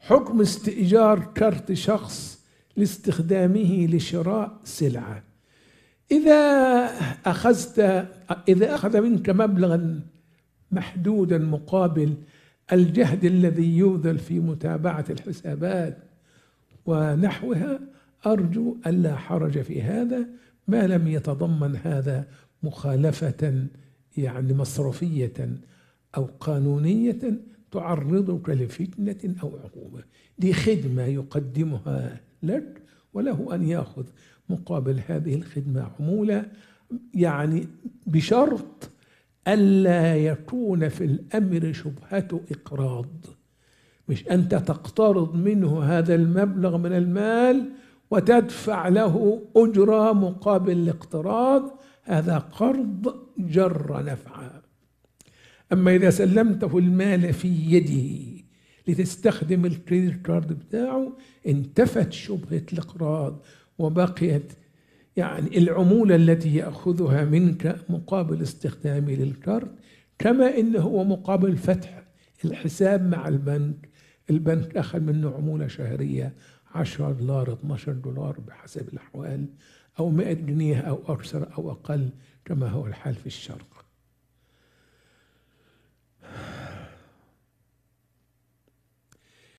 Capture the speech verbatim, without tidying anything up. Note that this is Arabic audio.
حكم استئجار كارت شخص لاستخدامه لشراء سلعة. إذا أخذت إذا أخذ منك مبلغا محدودا مقابل الجهد الذي يبذل في متابعة الحسابات ونحوها، أرجو ألا حرج في هذا ما لم يتضمن هذا مخالفة يعني مصرفية أو قانونية تعرضك لفتنة أو عقوبة. دي خدمة يقدمها لك، وله أن يأخذ مقابل هذه الخدمة عمولة، يعني بشرط ألا يكون في الأمر شبهة إقراض. مش أنت تقترض منه هذا المبلغ من المال وتدفع له أجرة مقابل الاقتراض، هذا قرض جر نفعا. أما إذا سلمته المال في يده لتستخدم الكريدت كارد بتاعه، انتفت شبهة الإقراض وبقيت يعني العمولة التي يأخذها منك مقابل استخدامه للكارد، كما إنه هو مقابل فتح الحساب مع البنك. البنك أخذ منه عمولة شهرية عشرة دولار اثناشر دولار بحسب الأحوال، أو مئة جنيه أو أكثر أو أقل كما هو الحال في الشرق.